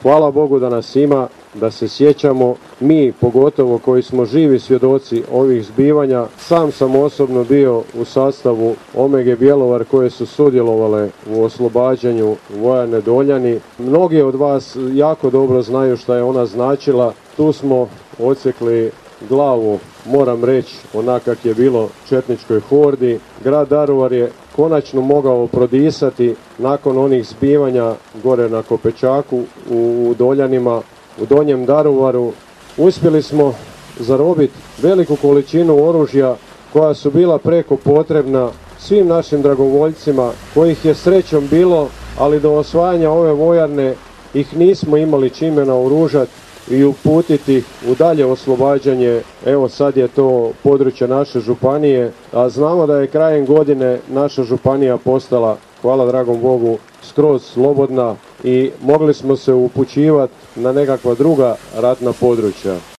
hvala Bogu da nas ima, da se sjećamo, mi pogotovo koji smo živi svjedoci ovih zbivanja. Sam sam osobno bio u sastavu Omege Bjelovar koje su sudjelovale u oslobađanju vojarne Doljani. Mnogi od vas jako dobro znaju šta je ona značila. Tu smo odsjekli glavu, moram reći, onak kak je bilo četničkoj hordi. Grad Daruvar je konačno mogao prodisati nakon onih zbivanja gore na Kopečaku u Doljanima, u Donjem Daruvaru. Uspjeli smo zarobiti veliku količinu oružja koja su bila preko potrebna svim našim dragovoljcima, kojih je srećom bilo, ali do osvajanja ove vojarne ih nismo imali čime naoružati i uputiti u dalje oslobađanje. Evo sad je to područje naše županije, a znamo da je krajem godine naša županija postala, hvala dragom Bogu, skroz slobodna i mogli smo se upućivati na nekakva druga ratna područja.